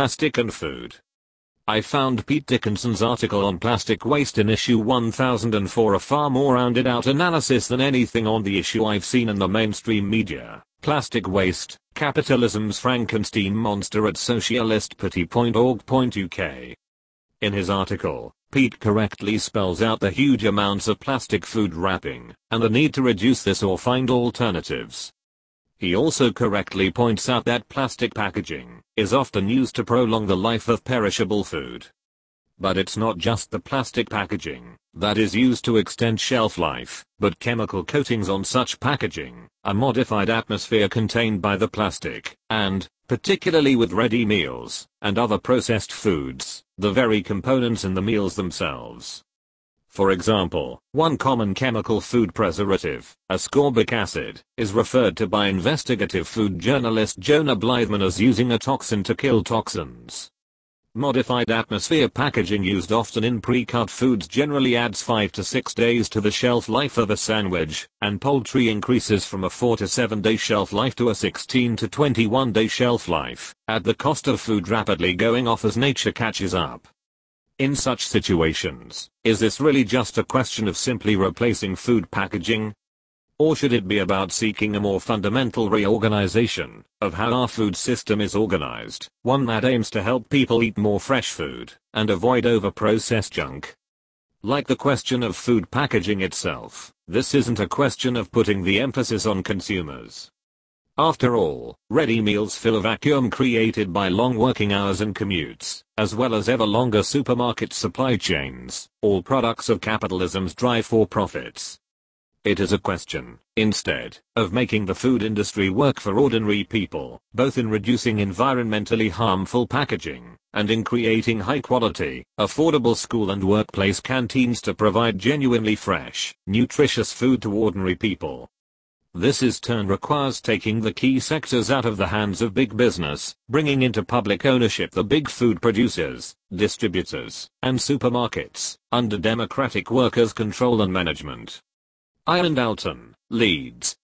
Plastic and Food. I found Pete Dickinson's article on plastic waste in issue 1004 a far more rounded out analysis than anything on the issue I've seen in the mainstream media. Plastic Waste, Capitalism's Frankenstein Monster at socialistparty.org.uk. In his article, Pete correctly spells out the huge amounts of plastic food wrapping, and the need to reduce this or find alternatives. He also correctly points out that plastic packaging is often used to prolong the life of perishable food. But it's not just the plastic packaging that is used to extend shelf life, but chemical coatings on such packaging, a modified atmosphere contained by the plastic, and, particularly with ready meals and other processed foods, the very components in the meals themselves. For example, one common chemical food preservative, ascorbic acid, is referred to by investigative food journalist Jonah Blythman as using a toxin to kill toxins. Modified atmosphere packaging used often in pre-cut foods generally adds 5 to 6 days to the shelf life of a sandwich, and poultry increases from a 4 to 7 day shelf life to a 16 to 21 day shelf life, at the cost of food rapidly going off as nature catches up. In such situations, is this really just a question of simply replacing food packaging? Or should it be about seeking a more fundamental reorganization of how our food system is organized, one that aims to help people eat more fresh food and avoid over-processed junk? Like the question of food packaging itself, this isn't a question of putting the emphasis on consumers. After all, ready meals fill a vacuum created by long working hours and commutes, as well as ever longer supermarket supply chains, all products of capitalism's drive for profits. It is a question, instead, of making the food industry work for ordinary people, both in reducing environmentally harmful packaging, and in creating high-quality, affordable school and workplace canteens to provide genuinely fresh, nutritious food to ordinary people. This in turn requires taking the key sectors out of the hands of big business, bringing into public ownership the big food producers, distributors, and supermarkets, under democratic workers' control and management. Ian Dalton, Leeds,